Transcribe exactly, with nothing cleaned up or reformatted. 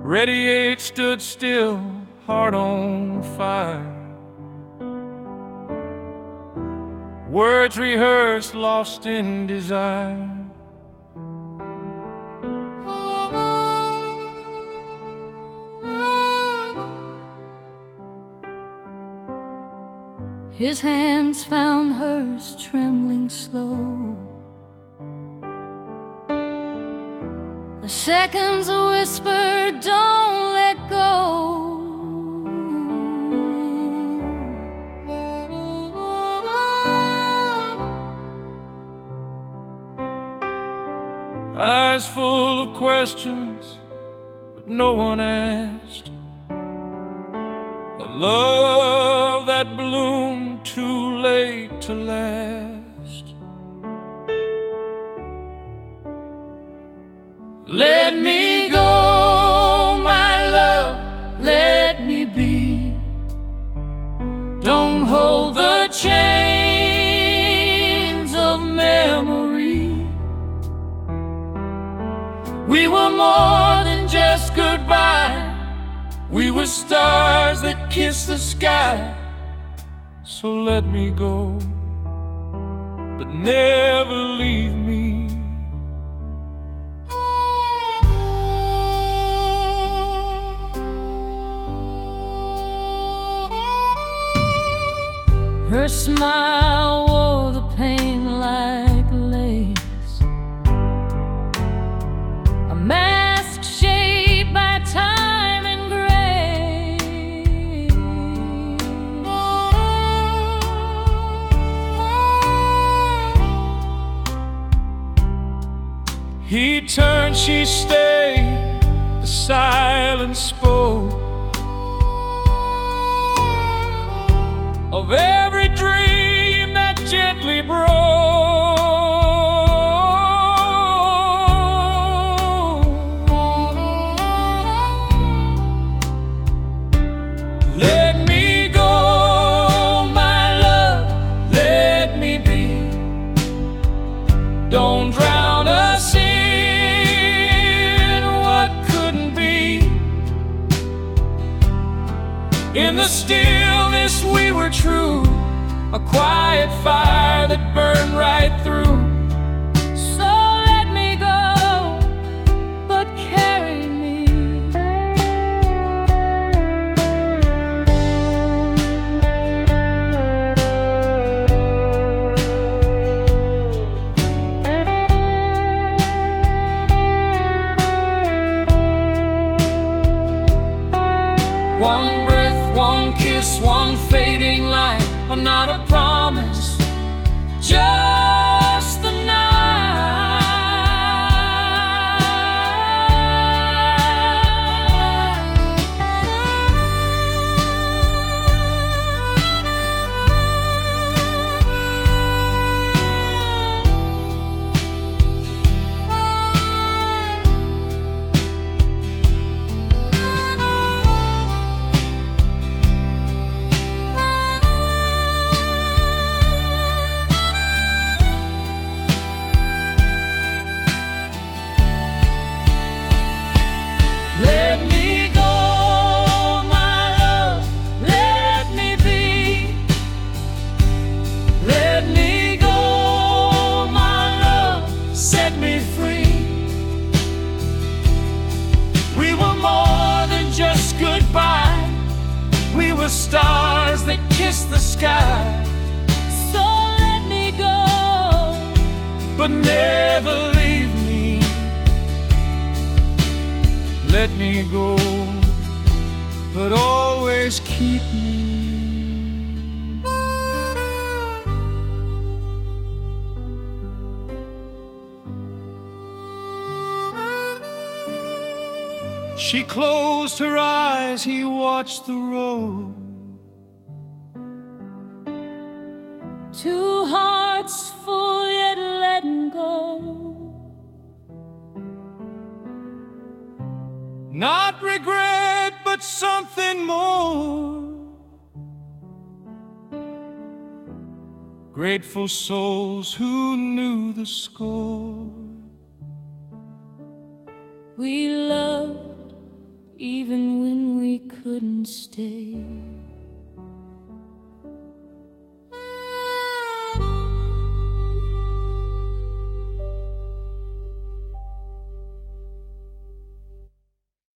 Radiate stood still, heart on fire. Words rehearsed, lost in desire. His hands found hers, trembling slow. The seconds whispered, don't let go. Eyes full of questions, but no one asked. A love that bloomed too late to last. Let me go, my love, let me be. Don't hold the chains of memory. We were more than just goodbye. We were stars that kissed the sky. So let me go, but never leave me. Her smile wore the pain like lace, a mask shaped by time and grace. He turned, she stayed, the silence spoke of every dream that gently broke. Let me go, my love, let me be. Don't drown us in what couldn't be. In the stillness we were true, a quiet fire that burned right through. So let me go, but carry me. One breath, one kiss, one fading light, not a promise, just the night. Stars that kiss the sky. So let me go, but never leave me. Let me go, but always keep me. She closed her eyes, he watched the road. Two hearts full yet letting go. Not regret, but something more. Grateful souls who knew the score. We loved even when we couldn't stay.